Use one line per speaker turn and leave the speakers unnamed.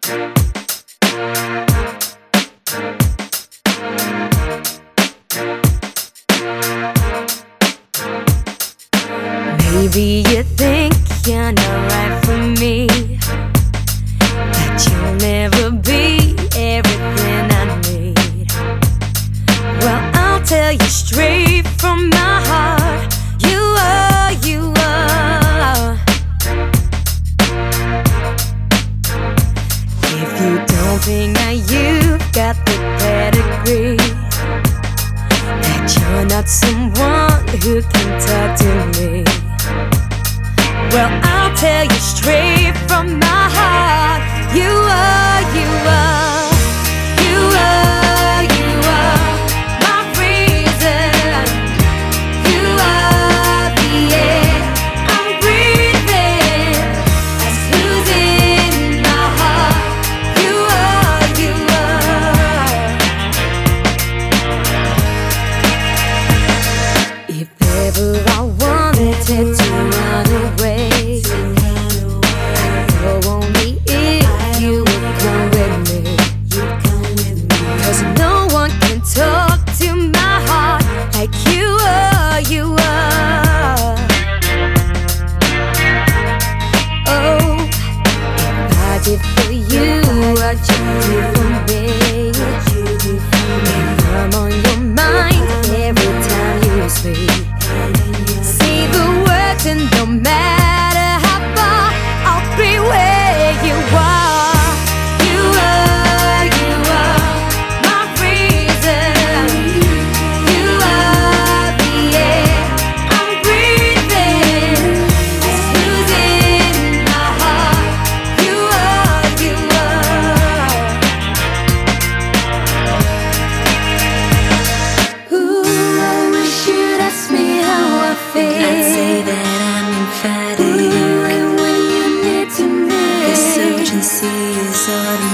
Maybe you think you're not right for me, that you'll never be everything I need. Well, I'll tell you straight from my heart, you are, you are. If you don't think that you've got the pedigree, that you're not someone who can talk to me, well, I'll tell you straight from my heart, you are, you are, you are, you are my reason. You are the air I'm breathing. That's who's in my heart. You are, you are. If ever I wanted to run away, for you, what you do for me. If I'm on your mind every time you speak, say the words and no matter how far, I'll be where you are. You are, you are my reason. You are the air I'm breathing. That's who's in my heart. You are, you are. Ooh, I wish you'd ask me how I feel.
I'd say that I'm emphatic.
Ooh, and when you need to me,
this urgency is automatic.